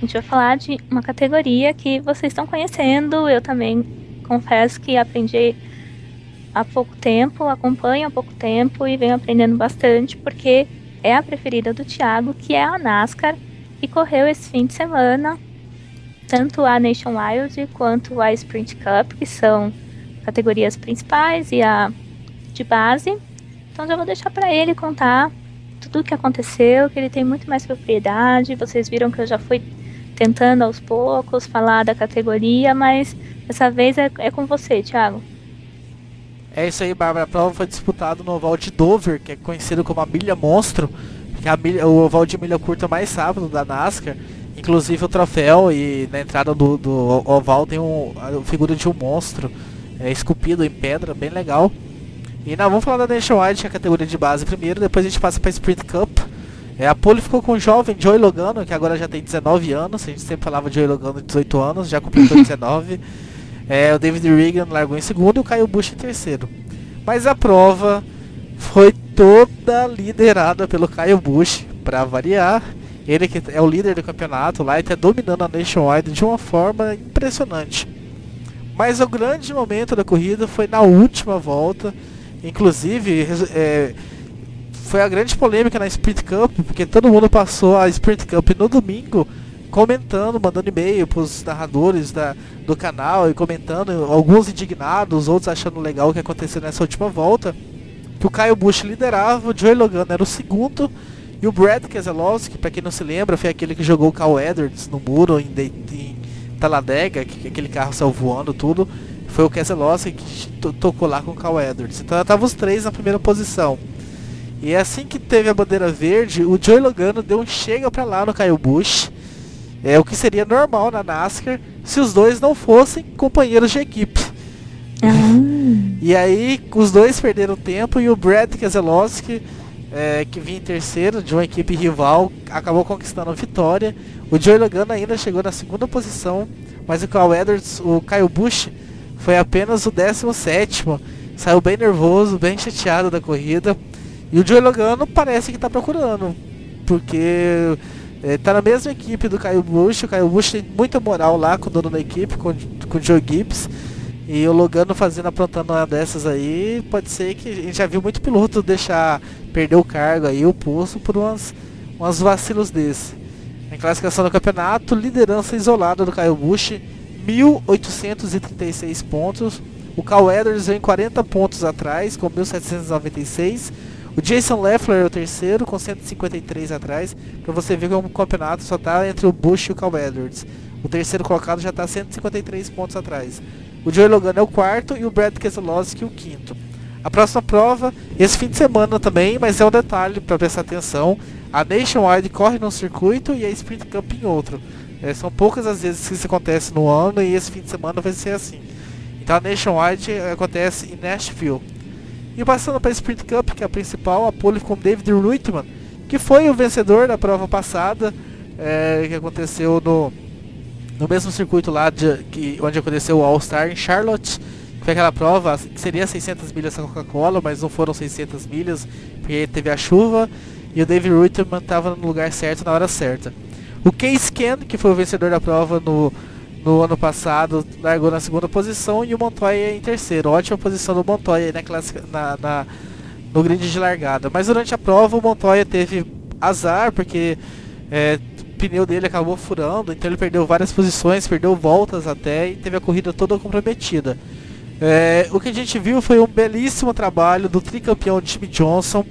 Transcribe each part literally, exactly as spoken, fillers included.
A gente vai falar de uma categoria que vocês estão conhecendo. Eu também confesso que aprendi há pouco tempo, acompanho há pouco tempo e venho aprendendo bastante, porque é a preferida do Thiago, que é a NASCAR, que correu esse fim de semana, tanto a Nationwide quanto a Sprint Cup, que são categorias principais, e a de base. Então já vou deixar para ele contar tudo o que aconteceu, que ele tem muito mais propriedade. Vocês viram que eu já fui tentando aos poucos falar da categoria, mas dessa vez é, é com você, Thiago. É isso aí, Bárbara. A prova foi disputada no oval de Dover, que é conhecido como a milha monstro, que é a milha, o oval de milha curta mais rápido da NASCAR. Inclusive o troféu, e na entrada do, do oval tem um, a figura de um monstro é, esculpido em pedra, bem legal. E não, vamos falar da Nationwide, que é a categoria de base primeiro, depois a gente passa para a Sprint Cup. É, a pole ficou com o jovem Joey Logano, que agora já tem dezenove anos, a gente sempre falava de Joey Logano de dezoito anos, já completou dezenove. É, o David Regan largou em segundo e o Kyle Busch em terceiro. Mas a prova foi toda liderada pelo Kyle Busch, para variar. Ele que é o líder do campeonato lá e está dominando a Nationwide de uma forma impressionante. Mas o grande momento da corrida foi na última volta. Inclusive, é, foi a grande polêmica na Sprint Cup, porque todo mundo passou a Sprint Cup no domingo comentando, mandando e-mail para os narradores da, do canal e comentando, alguns indignados, outros achando legal o que aconteceu nessa última volta, que o Kyle Busch liderava, o Joey Logano era o segundo, e o Brad Keselowski, para quem não se lembra, foi aquele que jogou o Cal Edwards no muro em, de, em Talladega, que aquele carro saiu voando tudo, foi o Keselowski que tocou lá com o Cal Edwards. Então estavam os três na primeira posição. E assim que teve a bandeira verde, o Joey Logano deu um chega pra lá no Kyle Busch, é o que seria normal na NASCAR se os dois não fossem companheiros de equipe. Ah. E aí os dois perderam tempo e o Brad Keselowski, é, que vinha em terceiro de uma equipe rival, acabou conquistando a vitória. O Joey Logano ainda chegou na segunda posição, mas o Kyle Edwards, o Kyle Busch, foi apenas o décimo sétimo. Saiu bem nervoso, bem chateado da corrida. E o Joey Logano parece que está procurando, porque é, tá na mesma equipe do Kyle Busch. O Kyle Busch tem muita moral lá com o dono da equipe, com, com o Joe Gibbs. E o Logano fazendo, aprontando uma dessas aí, pode ser que a gente já viu muito piloto deixar perder o cargo aí, o posto, por umas, umas vacilos desse. Em classificação do campeonato, liderança isolada do Kyle Busch, mil oitocentos e trinta e seis pontos. O Cal Edwards vem quarenta pontos atrás, com mil setecentos e noventa e seis. O Jason Leffler é o terceiro, com cento e cinquenta e três atrás. Para você ver que o campeonato só está entre o Busch e o Cal Edwards. O terceiro colocado já está cento e cinquenta e três pontos atrás. O Joey Logano é o quarto e o Brad Keselowski o quinto. A próxima prova, esse fim de semana também, mas é um detalhe para prestar atenção. A Nationwide corre num circuito e a Sprint Cup em outro. É, são poucas as vezes que isso acontece no ano e esse fim de semana vai ser assim. Então a Nationwide acontece em Nashville. E passando para a Sprint Cup, que é a principal, a pole com David Reutemann, que foi o vencedor da prova passada, é, que aconteceu no, no mesmo circuito lá de, que, onde aconteceu o All-Star em Charlotte, que foi aquela prova que seria seiscentas milhas da Coca-Cola, mas não foram seiscentas milhas, porque teve a chuva, e o David Reutemann estava no lugar certo na hora certa. O Case Ken, que foi o vencedor da prova no, no ano passado, largou na segunda posição, e o Montoya em terceiro. Ótima posição do Montoya na classica, na, na, no grid de largada. Mas durante a prova o Montoya teve azar, porque é, o pneu dele acabou furando, então ele perdeu várias posições, perdeu voltas até, e teve a corrida toda comprometida. É, o que a gente viu foi um belíssimo trabalho do tricampeão Jimmie Johnson.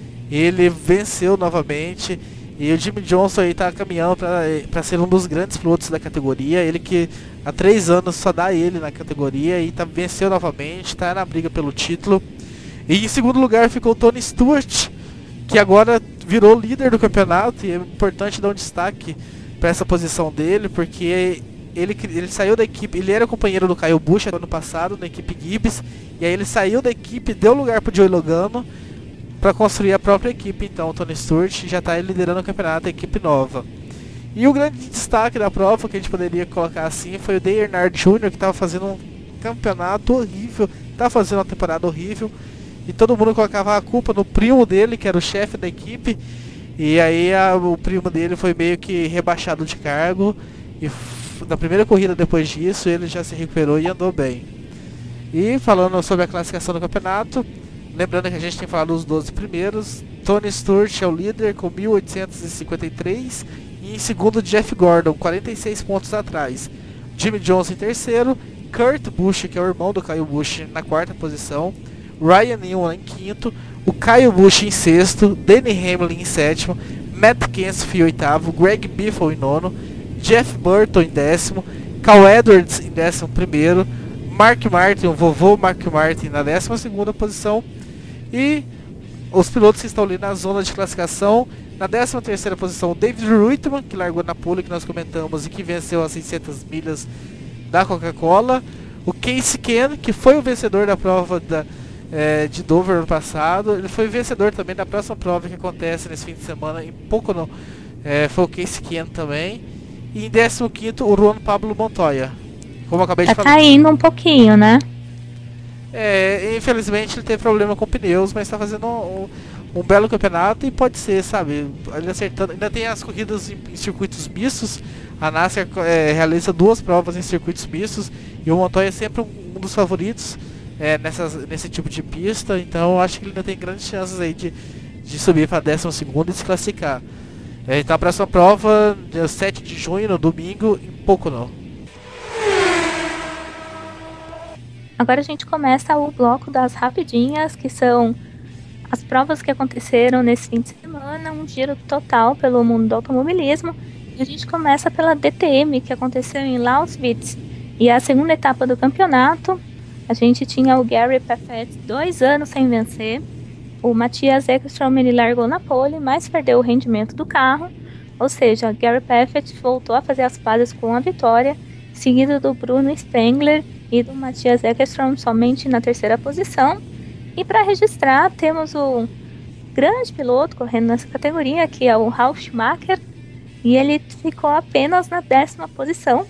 Ele venceu novamente. E o Jimmie Johnson aí tá caminhando para ser um dos grandes pilotos da categoria. Ele que há três anos só dá ele na categoria e tá, venceu novamente, está na briga pelo título. E em segundo lugar ficou o Tony Stewart, que agora virou líder do campeonato. E é importante dar um destaque para essa posição dele, porque ele, ele saiu da equipe, ele era companheiro do Kyle Busch no ano passado, na equipe Gibbs. E aí ele saiu da equipe, deu lugar pro Joey Logano para construir a própria equipe. Então o Tony Stewart já está liderando o campeonato, a equipe nova. E o grande destaque da prova, que a gente poderia colocar assim, foi o Dale Earnhardt Júnior, que estava fazendo um campeonato horrível, estava fazendo uma temporada horrível, e todo mundo colocava a culpa no primo dele, que era o chefe da equipe. E aí a, o primo dele foi meio que rebaixado de cargo. E na primeira corrida depois disso ele já se recuperou e andou bem. E falando sobre a classificação do campeonato, lembrando que a gente tem falado dos doze primeiros, Tony Stewart é o líder com mil oitocentos e cinquenta e três e em segundo Jeff Gordon, quarenta e seis pontos atrás. Jimmy Johnson em terceiro, Kurt Busch, que é o irmão do Kyle Busch, na quarta posição, Ryan Newman em quinto, o Kyle Busch em sexto, Denny Hamlin em sétimo, Matt Kenseth em oitavo, Greg Biffle em nono, Jeff Burton em décimo, Cal Edwards em décimo primeiro, Mark Martin, o vovô Mark Martin na décima segunda posição, e os pilotos que estão ali na zona de classificação, na décima terceira posição, o David Reutemann, que largou na pole, que nós comentamos, e que venceu as seiscentas milhas da Coca-Cola, o Casey Ken, que foi o vencedor da prova da, é, de Dover ano passado, ele foi vencedor também da próxima prova que acontece nesse fim de semana, em pouco não, é, foi o Casey Ken também, e em décimo quinto o Juan Pablo Montoya, como eu acabei de Tá falar. caindo um pouquinho, né? É, infelizmente ele teve problema com pneus, mas está fazendo um, um, um belo campeonato e pode ser, sabe, ele acertando. Ainda tem as corridas em, em circuitos mistos. A NASCAR é, realiza duas provas em circuitos mistos e o Montoya é sempre um, um dos favoritos é, nessas, nesse tipo de pista. Então eu acho que ele ainda tem grandes chances aí de, de subir para a décima segunda e se classificar. É, então a próxima prova, dia sete de junho, no domingo, em pouco não. Agora a gente começa o bloco das rapidinhas, que são as provas que aconteceram nesse fim de semana, um giro total pelo mundo do automobilismo. E a gente começa pela D T M, que aconteceu em Lauswitz. E a segunda etapa do campeonato, a gente tinha o Gary Paffett dois anos sem vencer. O Matthias Ekstrom, ele largou na pole, mas perdeu o rendimento do carro. Ou seja, Gary Paffett voltou a fazer as pazes com a vitória, seguido do Bruno Spengler e do Matthias Ekstrom somente na terceira posição. E para registrar, temos o grande piloto correndo nessa categoria, que é o Ralf Schumacher, e ele ficou apenas na décima posição.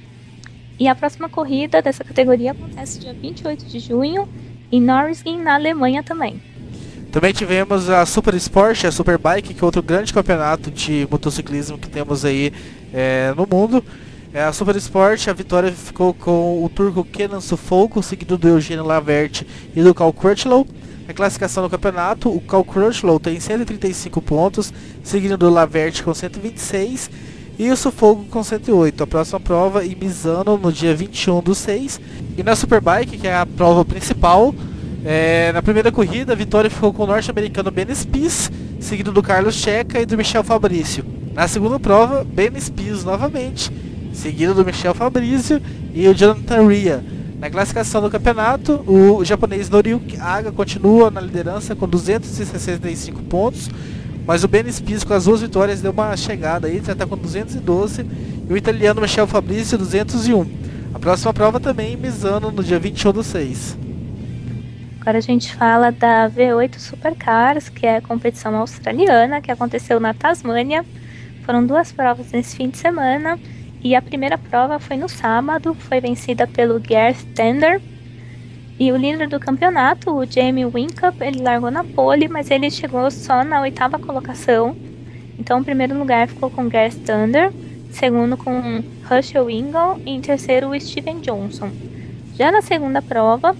E a próxima corrida dessa categoria acontece dia vinte e oito de junho em Norrisgen, na Alemanha também. Também tivemos a Super Sport, a Superbike, que é outro grande campeonato de motociclismo que temos aí é, no mundo. É, a Super Sport, a vitória ficou com o turco Kenan Sofuoglu, seguido do Eugênio Laverte e do Cal Crutchlow. A classificação do campeonato, o Cal Crutchlow tem cento e trinta e cinco pontos, seguido do Laverte com cento e vinte e seis e o Sofuoglu com cento e oito. A próxima prova em Misano no dia vinte e um do seis. E na Superbike, que é a prova principal, é, na primeira corrida a vitória ficou com o norte-americano Ben Spies, seguido do Carlos Checa e do Michel Fabrício. Na segunda prova, Ben Spies novamente, seguido do Michel Fabrício e o Jonathan Rea. Na classificação do campeonato, o japonês Noriyuki Aga continua na liderança com duzentos e sessenta e cinco pontos, mas o Ben Spies com as duas vitórias deu uma chegada aí, já está com duzentos e doze, e o italiano Michel Fabrício duzentos e um. A próxima prova também em Misano no dia vinte e um do seis. Agora a gente fala da V oito Supercars, que é a competição australiana, que aconteceu na Tasmânia. Foram duas provas nesse fim de semana. E a primeira prova foi no sábado, foi vencida pelo Gareth Tander. E o líder do campeonato, o Jamie Whincup, ele largou na pole, mas ele chegou só na oitava colocação. Então, o primeiro lugar ficou com Gareth Tander, segundo com Russell Ingall e em terceiro o Steven Johnson. Já na segunda prova,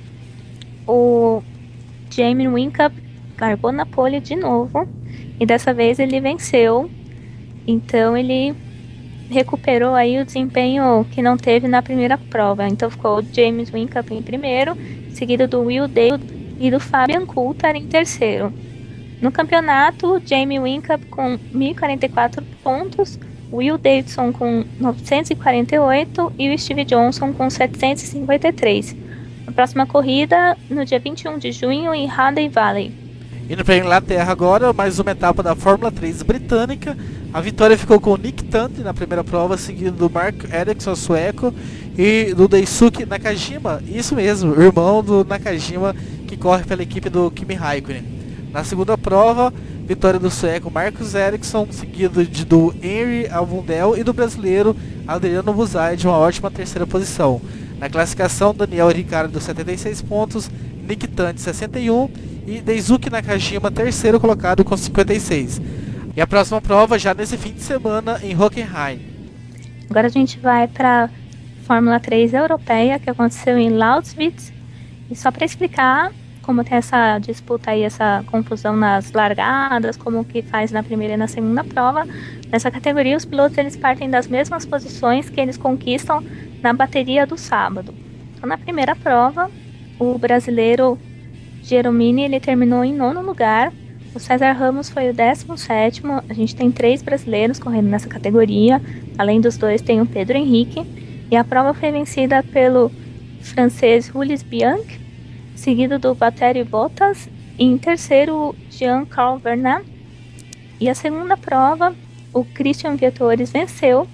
o Jamie Whincup largou na pole de novo e dessa vez ele venceu. Então, ele recuperou aí o desempenho que não teve na primeira prova. Então ficou o James Whincup em primeiro, seguido do Will Dale e do Fabian Coulthard em terceiro. No campeonato, Jamie Whincup com mil e quarenta e quatro pontos, Will Davidson com novecentos e quarenta e oito e o Steve Johnson com setecentos e cinquenta e três. A próxima corrida no dia vinte e um de junho em Hadley Valley. Indo para a Inglaterra agora, mais uma etapa da Fórmula três britânica. A vitória ficou com o Nick Tandy na primeira prova, seguido do Mark Ericsson sueco e do Daisuke Nakajima, isso mesmo, irmão do Nakajima, que corre pela equipe do Kimi Raikkonen. Na segunda prova, vitória do sueco Marcus Ericsson, seguido de, do Henry Avundel e do brasileiro Adriano Buzai, de uma ótima terceira posição. Na classificação, Daniel Ricciardo setenta e seis pontos, Nick Tandy sessenta e um e Daisuke Nakajima terceiro colocado com cinquenta e seis. E a próxima prova já nesse fim de semana em Hockenheim. Agora a gente vai para Fórmula três europeia, que aconteceu em Lausitz. E só para explicar como tem essa disputa aí, essa confusão nas largadas, como que faz na primeira e na segunda prova. Nessa categoria, os pilotos eles partem das mesmas posições que eles conquistam na bateria do sábado. Então, na primeira prova, o brasileiro Geromini ele terminou em nono lugar. O César Ramos foi o décimo sétimo. A gente tem três brasileiros correndo nessa categoria. Além dos dois, tem o Pedro Henrique. E a prova foi vencida pelo francês Ulysse Bianchi, seguido do Valtteri Bottas, e em terceiro, Jean-Charles Bernat. E a segunda prova, o Christian Viatores venceu,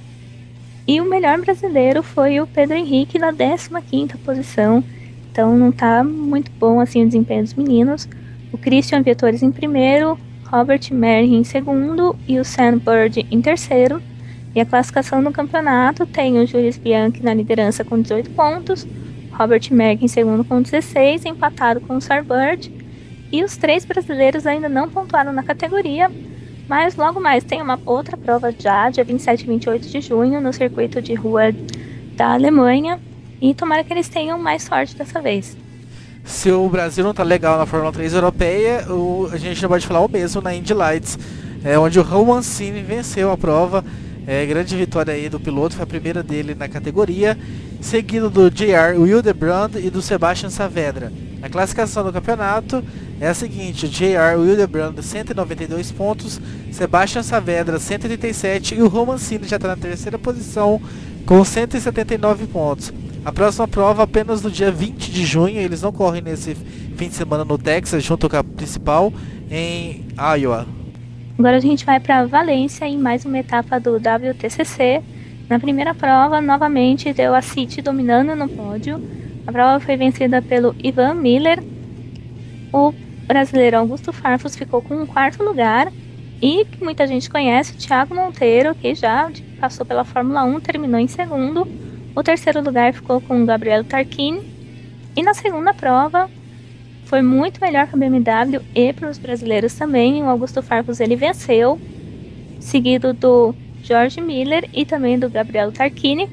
e o melhor brasileiro foi o Pedro Henrique, na décima quinta posição. Então não está muito bom assim o desempenho dos meninos. O Christian Viatores em primeiro, Robert Merrin em segundo e o Sam Bird em terceiro. E a classificação do campeonato tem o Ulysse Bianchi na liderança com dezoito pontos, Robert Merck em segundo com dezesseis, empatado com o Sarbird. E os três brasileiros ainda não pontuaram na categoria, mas logo mais tem uma outra prova já, dia vinte e sete e vinte e oito de junho, no circuito de rua da Alemanha. E tomara que eles tenham mais sorte dessa vez. Se o Brasil não tá legal na Fórmula três europeia, o, a gente não pode falar o mesmo na Indy Lights, é, onde o Raul Mancini venceu a prova. É, grande vitória aí do piloto, foi a primeira dele na categoria, seguido do J R Hildebrand e do Sebastian Saavedra. A classificação do campeonato é a seguinte: o J R Hildebrand cento e noventa e dois pontos, Sebastian Saavedra cento e oitenta e sete e o Romancini já está na terceira posição com cento e setenta e nove pontos. A próxima prova apenas no dia vinte de junho, eles não correm nesse fim de semana no Texas, junto com a principal em Iowa. Agora a gente vai para Valência em mais uma etapa do W T C C. Na primeira prova, novamente deu a City dominando no pódio. A prova foi vencida pelo Ivan Miller. O brasileiro Augusto Farfus ficou com um quarto lugar. E que muita gente conhece, o Thiago Monteiro, que já passou pela Fórmula um, terminou em segundo. O terceiro lugar ficou com o Gabriel Tarquini. E na segunda prova, foi muito melhor para a B M W e para os brasileiros também. O Augusto Farfus ele venceu, seguido do George Miller e também do Gabriel Tarquini.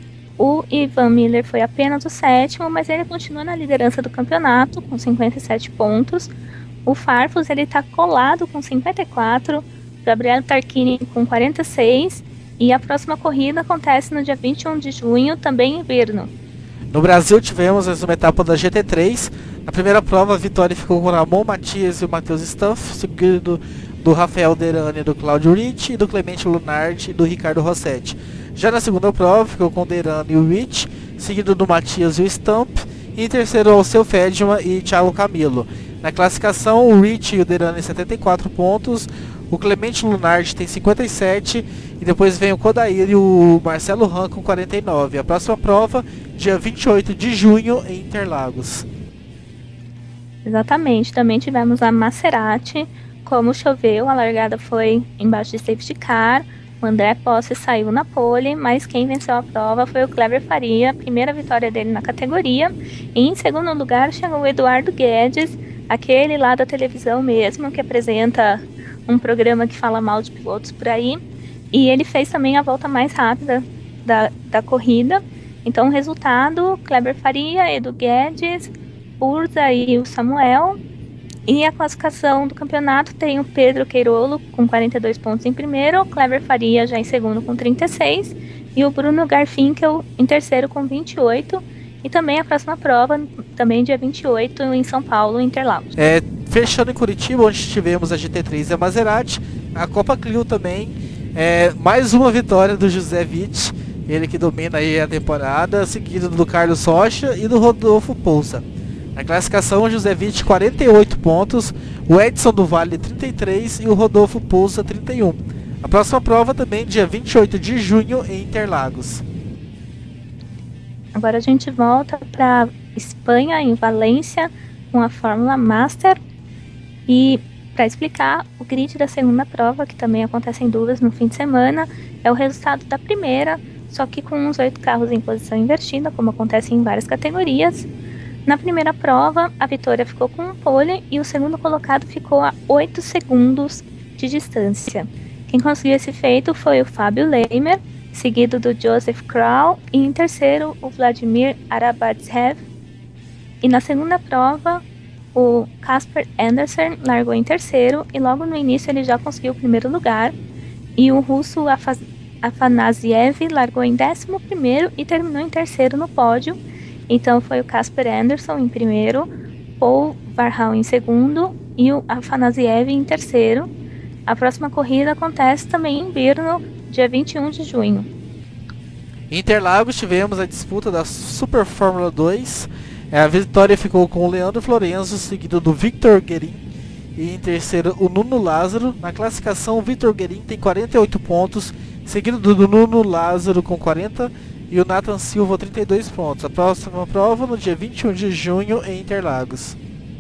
O Ivan Miller foi apenas o sétimo, mas ele continua na liderança do campeonato com cinquenta e sete pontos. O Farfus ele está colado com cinquenta e quatro, Gabriel Tarquini com quarenta e seis, e a próxima corrida acontece no dia vinte e um de junho, também em Brno. No Brasil tivemos mais uma etapa da G T três. Na primeira prova, a vitória ficou com o Ramon Matias e o Matheus Stuff, seguido do Rafael Derani, do Claudio Ricci, do Clemente Lunardi e do Ricardo Rossetti. Já na segunda prova, ficou com o Derani e o Ricci, seguido do Matias e o Stamp, e em terceiro, o Alceu Fedman e Thiago Camilo. Na classificação, o Ricci e o Derani setenta e quatro pontos, o Clemente Lunardi tem cinquenta e sete, e depois vem o Kodair e o Marcelo Ran com quarenta e nove. A próxima prova, dia vinte e oito de junho, em Interlagos. Exatamente, também tivemos a Maserati. Como choveu, a largada foi embaixo de safety car. O André Posse saiu na pole, mas quem venceu a prova foi o Kleber Faria, primeira vitória dele na categoria. E em segundo lugar chegou o Eduardo Guedes, aquele lá da televisão mesmo, que apresenta um programa que fala mal de pilotos por aí. E ele fez também a volta mais rápida da, da corrida. Então o resultado, Kleber Faria, Edu Guedes, Urza e o Samuel. E a classificação do campeonato tem o Pedro Queirolo com quarenta e dois pontos em primeiro, o Kleber Faria já em segundo com trinta e seis e o Bruno Garfinkel em terceiro com vinte e oito. E também a próxima prova, também dia vinte e oito, em São Paulo, Interlagos. É, fechando em Curitiba, onde tivemos a G T três e a Maserati, a Copa Clio também, é, mais uma vitória do José Witt, ele que domina aí a temporada, seguido do Carlos Rocha e do Rodolfo Pousa. Na classificação, o José Witt quarenta e oito pontos, o Edson do Vale trinta e três e o Rodolfo Pousa trinta e um. A próxima prova também dia vinte e oito de junho em Interlagos. Agora a gente volta para Espanha, em Valência, com a Fórmula Master. E para explicar, o grid da segunda prova, que também acontece em dúvidas no fim de semana, é o resultado da primeira, só que com os oito carros em posição invertida, como acontece em várias categorias. Na primeira prova, a vitória ficou com um pole e o segundo colocado ficou a oito segundos de distância. Quem conseguiu esse feito foi o Fábio Leimer, seguido do Joseph Kral, e em terceiro o Vladimir Arabadzev. E na segunda prova, o Casper Anderson largou em terceiro e logo no início ele já conseguiu o primeiro lugar. E o russo Afanasiev largou em décimo primeiro e terminou em terceiro no pódio. Então foi o Casper Anderson em primeiro, Paul Varhal em segundo e o Afanasiev em terceiro. A próxima corrida acontece também em Brno, dia vinte e um de junho. Em Interlagos tivemos a disputa da Super Fórmula dois. A vitória ficou com o Leandro Florenzo, seguido do Victor Guerin. E em terceiro o Nuno Lázaro. Na classificação, o Victor Guerin tem quarenta e oito pontos, seguido do Nuno Lázaro com quarenta e o Nathan Silva trinta e dois pontos. A próxima prova no dia vinte e um de junho em Interlagos.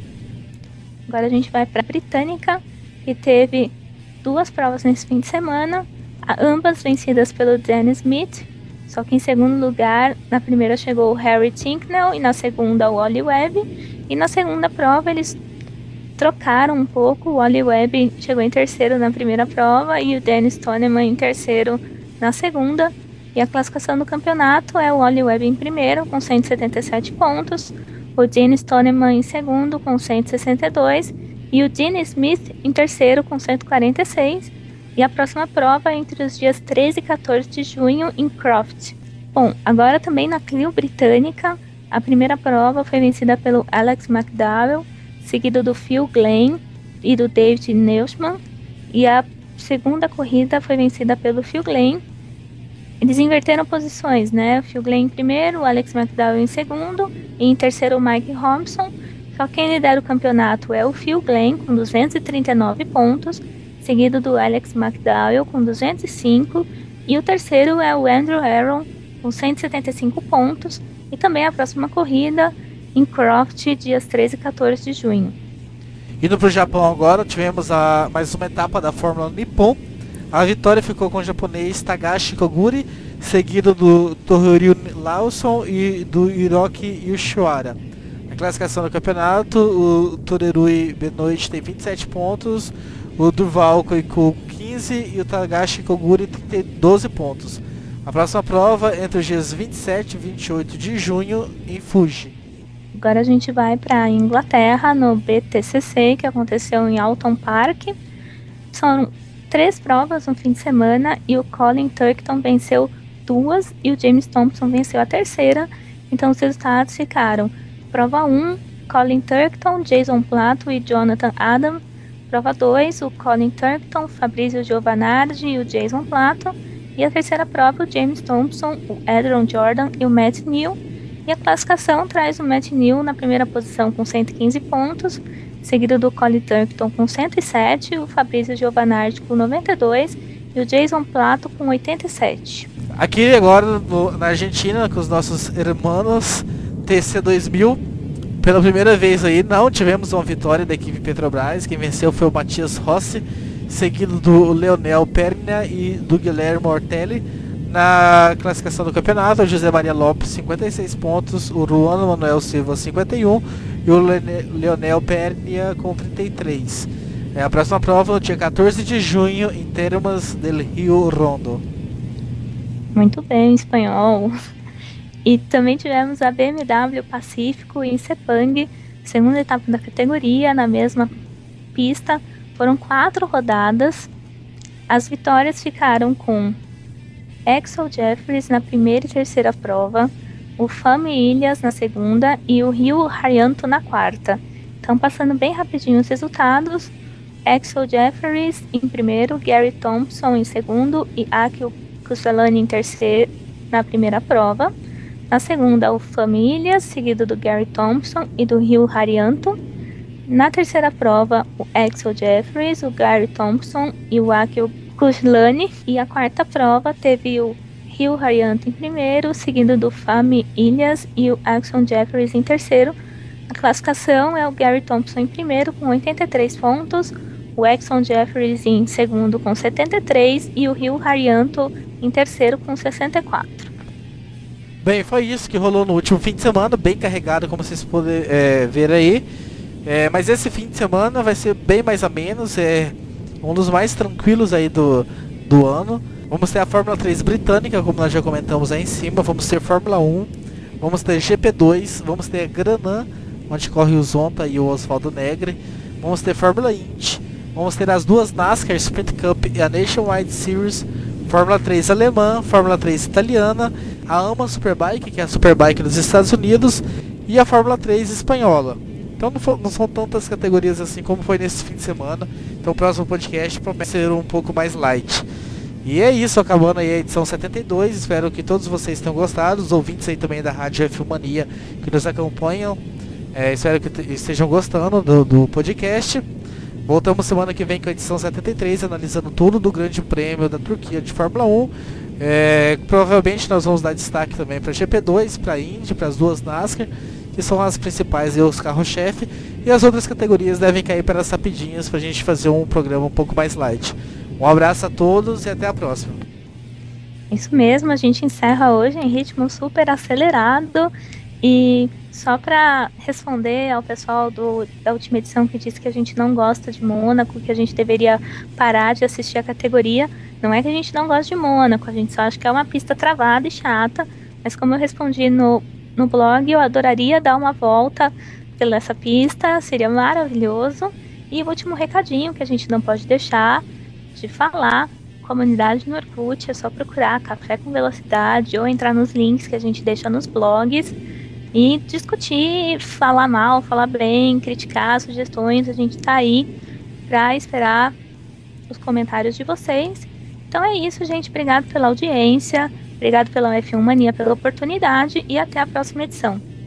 Agora a gente vai para a Britânica, que teve duas provas nesse fim de semana, ambas vencidas pelo Danny Smith, só que em segundo lugar, na primeira chegou o Harry Tinknell e na segunda o Ollie Webb, e na segunda prova eles trocaram um pouco, o Ollie Webb chegou em terceiro na primeira prova e o Dennis Stoneman em terceiro na segunda, e a classificação do campeonato é o Ollie Webb em primeiro com cento e setenta e sete pontos, o Dennis Stoneman em segundo com cento e sessenta e dois e o Dean Smith em terceiro com cento e quarenta e seis, e a próxima prova é entre os dias treze e quatorze de junho em Croft. Bom, agora também na Clio Britânica, a primeira prova foi vencida pelo Alex McDowell, seguido do Phil Glenn e do David Neuschmann, e a segunda corrida foi vencida pelo Phil Glenn. Eles inverteram posições, né? O Phil Glenn em primeiro, o Alex McDowell em segundo, e em terceiro o Mike Robson. Só quem lidera o campeonato é o Phil Glenn com duzentos e trinta e nove pontos, seguido do Alex McDowell com duzentos e cinco, e o terceiro é o Andrew Aaron com cento e setenta e cinco pontos, e também a próxima corrida em Croft, dias treze e quatorze de junho. Indo para o Japão agora, tivemos a, mais uma etapa da Fórmula Nippon. A vitória ficou com o japonês Tagashi Koguri, seguido do Tohiro Lawson e do Hiroki Yoshiwara. Na classificação do campeonato, o Torerui Benoit tem vinte e sete pontos, o Durval Koiku quinze e o Tagashi Koguri tem doze pontos. A próxima prova entre os dias vinte e sete e vinte e oito de junho em Fuji. Agora a gente vai para a Inglaterra no B T C C, que aconteceu em Alton Park. São três provas no fim de semana e o Colin Turkington venceu duas e o James Thompson venceu a terceira. Então os resultados ficaram: prova um, Colin Turkington, Jason Plato e Jonathan Adam. Prova dois, o Colin Turkington, Fabrizio Giovanardi e o Jason Plato. E a terceira prova, o James Thompson, o Adron Jordan e o Matt Neal. E a classificação traz o Matt Neal na primeira posição com cento e quinze pontos, seguido do Colin Turkington com cento e sete, o Fabrizio Giovanardi com noventa e dois e o Jason Plato com oitenta e sete. Aqui agora no, na Argentina, com os nossos irmãos T C dois mil, pela primeira vez aí não tivemos uma vitória da equipe Petrobras. Quem venceu foi o Matias Rossi, seguido do Leonel Pernia e do Guilherme Ortelli. Na classificação do campeonato, o José Maria Lopes cinquenta e seis pontos, o Juan Manuel Silva cinquenta e um e o Leonel Pernia com trinta e três. É a próxima prova no dia quatorze de junho em Termas del Rio Rondo. Muito bem, espanhol. E também tivemos a B M W Pacífico em Sepang, segunda etapa da categoria, na mesma pista. Foram quatro rodadas. As vitórias ficaram com Axel Jeffries na primeira e terceira prova, o Fami Ilhas na segunda e o Ryu Haryanto na quarta. Então, passando bem rapidinho os resultados: Axel Jeffries em primeiro, Gary Thompson em segundo e Akio Kusalani em terceiro na primeira prova. Na segunda, o Fami Ilhas, seguido do Gary Thompson e do Ryu Haryanto. Na terceira prova, o Axel Jeffries, o Gary Thompson e o Akio Kuslani. E a quarta prova teve o Ryu Haryanto em primeiro, seguido do Fami Ilhas e o Axel Jeffries em terceiro. A classificação é o Gary Thompson em primeiro com oitenta e três pontos, o Axel Jeffries em segundo com setenta e três e o Ryu Haryanto em terceiro com sessenta e quatro. Bem, foi isso que rolou no último fim de semana, bem carregado como vocês podem é, ver aí. É, mas esse fim de semana vai ser bem mais a menos. É, um dos mais tranquilos aí do, do ano. Vamos ter a Fórmula três britânica, como nós já comentamos aí em cima. Vamos ter Fórmula um, vamos ter G P dois, vamos ter a Granã, onde corre o Zonta e o Osvaldo Negri. Vamos ter Fórmula Indy, vamos ter as duas NASCAR Sprint Cup e a Nationwide Series, Fórmula três alemã, Fórmula três italiana, a AMA Superbike, que é a Superbike dos Estados Unidos, e a Fórmula três espanhola. Então não, for, não são tantas categorias assim como foi nesse fim de semana. Então o próximo podcast promete ser um pouco mais light. E é isso, acabando aí a edição setenta e dois. Espero que todos vocês tenham gostado. Os ouvintes aí também da Rádio F um Mania que nos acompanham, é, espero que estejam gostando do, do podcast. Voltamos semana que vem com a edição setenta e três, analisando tudo do Grande Prêmio da Turquia de Fórmula um. É, provavelmente nós vamos dar destaque também para G P dois, para Indy, para as duas NASCAR, que são as principais e os carros-chefe, e as outras categorias devem cair para as rapidinhas para a gente fazer um programa um pouco mais light. Um abraço a todos e até a próxima. Isso mesmo, a gente encerra hoje em ritmo super acelerado. E só para responder ao pessoal do, da última edição que disse que a gente não gosta de Mônaco, que a gente deveria parar de assistir a categoria, não é que a gente não gosta de Mônaco, a gente só acha que é uma pista travada e chata, mas como eu respondi no, no blog, eu adoraria dar uma volta pela essa pista, seria maravilhoso. E o último recadinho que a gente não pode deixar de falar, comunidade no Orkut, é só procurar Café com Velocidade ou entrar nos links que a gente deixa nos blogs e discutir, falar mal, falar bem, criticar, sugestões. A gente tá aí pra esperar os comentários de vocês. Então é isso, gente. Obrigado pela audiência, obrigado pela F um Mania, pela oportunidade e até a próxima edição.